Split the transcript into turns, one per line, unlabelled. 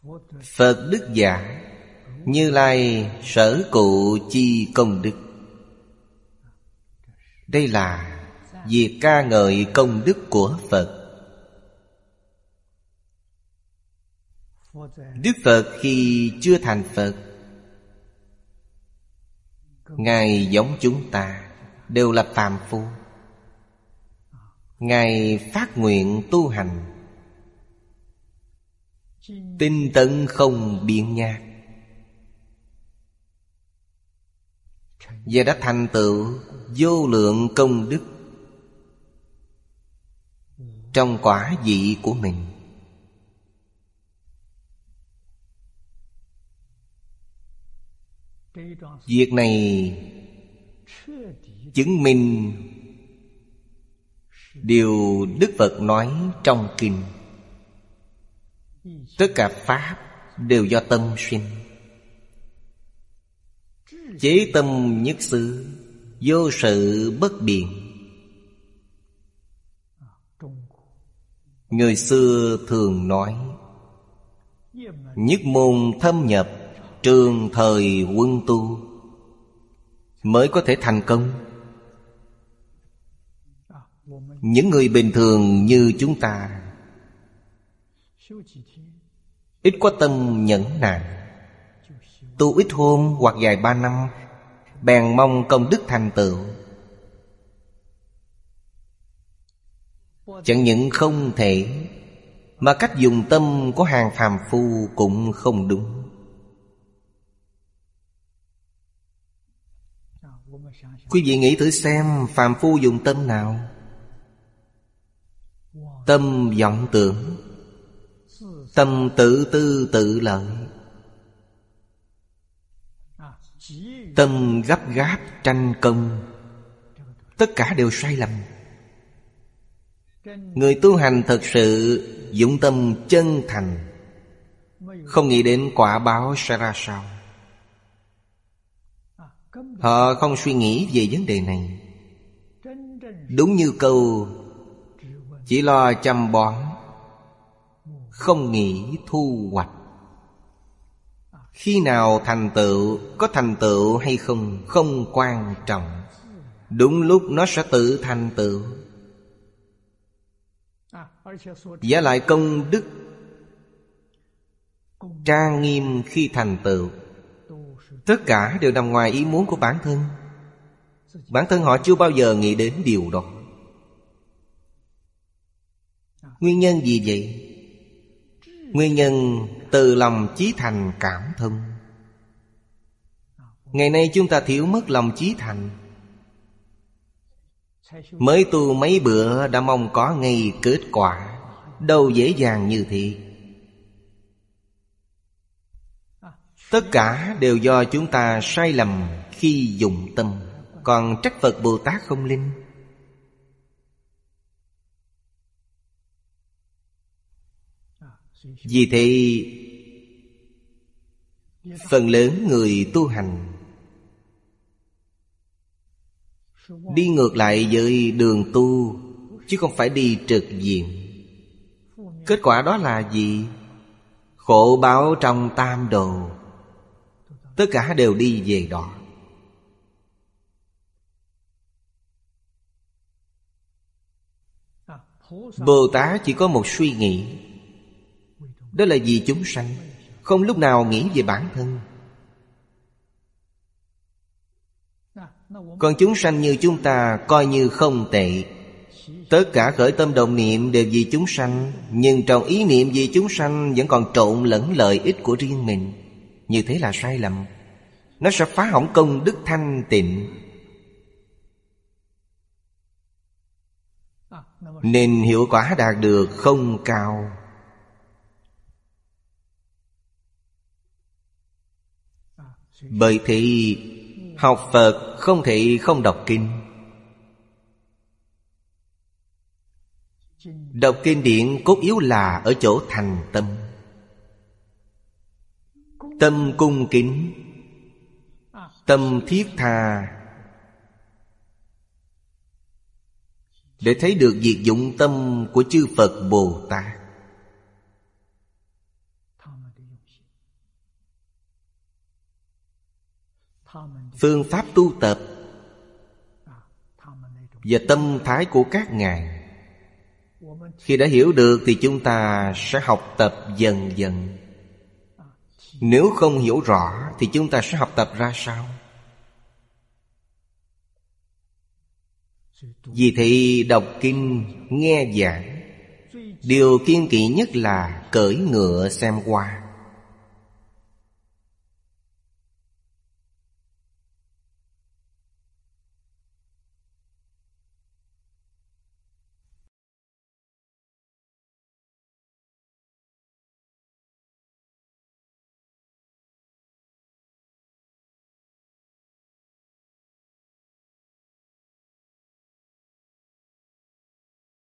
Phật đức giả, Như Lai sở cụ chi công đức. Đây là việc ca ngợi công đức của Phật. Đức Phật khi chưa thành Phật, Ngài giống chúng ta, đều là phàm phu. Ngài phát nguyện tu hành, tinh tấn không biện nhạc, và đã thành tựu vô lượng công đức trong quả vị của mình. Việc này chứng minh điều Đức Phật nói trong kinh. Tất cả pháp đều do tâm sinh. Chế tâm nhất xứ, vô sự bất biện. Người xưa thường nói, nhất môn thâm nhập, trường thời quân tu, mới có thể thành công. Những người bình thường như chúng ta, ít có tâm nhẫn nại, tu ít hôm hoặc vài ba năm, bèn mong công đức thành tựu. Chẳng những không thể, mà cách dùng tâm của hàng phàm phu cũng không đúng. Quý vị nghĩ thử xem, phàm phu dùng tâm nào? Tâm vọng tưởng, tâm tự tư tự lợi, tâm gấp gáp tranh công. Tất cả đều sai lầm. Người tu hành thật sự dụng tâm chân thành, không nghĩ đến quả báo sẽ ra sao. Họ không suy nghĩ về vấn đề này. Đúng như câu chỉ lo chăm bón, không nghĩ thu hoạch. Khi nào thành tựu, có thành tựu hay không, không quan trọng. Đúng lúc nó sẽ tự thành tựu. Giả lại công đức trang nghiêm khi thành tựu, tất cả đều nằm ngoài ý muốn của bản thân. Bản thân họ chưa bao giờ nghĩ đến điều đó. Nguyên nhân gì vậy? Nguyên nhân từ lòng chí thành cảm thông. Ngày nay chúng ta thiếu mất lòng chí thành. Mới tu mấy bữa đã mong có ngay kết quả, đâu dễ dàng như thế. Tất cả đều do chúng ta sai lầm khi dụng tâm. Còn trách Phật Bồ Tát không linh. Vì thế phần lớn người tu hành đi ngược lại với đường tu, chứ không phải đi trực diện. Kết quả đó là gì? Khổ báo trong tam đồ. Tất cả đều đi về đó. Bồ Tát chỉ có một suy nghĩ, đó là vì chúng sanh, không lúc nào nghĩ về bản thân. Còn chúng sanh như chúng ta coi như không tệ. Tất cả khởi tâm động niệm đều vì chúng sanh, nhưng trong ý niệm vì chúng sanh vẫn còn trộn lẫn lợi ích của riêng mình. Như thế là sai lầm. Nó sẽ phá hỏng công đức thanh tịnh. Nên hiệu quả đạt được không cao. Bởi thì học Phật không thể không đọc kinh. Đọc kinh điển cốt yếu là ở chỗ thành tâm. Tâm cung kính, tâm thiết tha, để thấy được việc dụng tâm của chư Phật Bồ Tát. phương pháp tu tập và tâm thái của các ngài. Khi đã hiểu được thì chúng ta sẽ học tập dần dần. Nếu không hiểu rõ thì chúng ta sẽ học tập ra sao? Vì thị đọc kinh, nghe giảng, điều kiêng kỵ nhất là cưỡi ngựa xem hoa.